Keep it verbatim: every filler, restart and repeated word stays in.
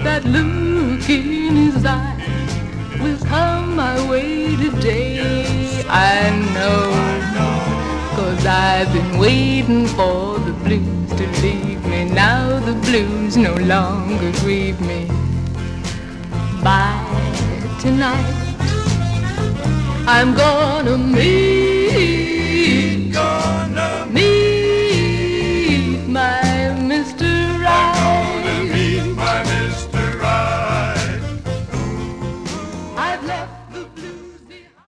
that look in his eyes will come my way today. I know, 'cause I've been waiting for the blues to leave me. Now the blues no longer grieve me. By tonight I'm gonna meet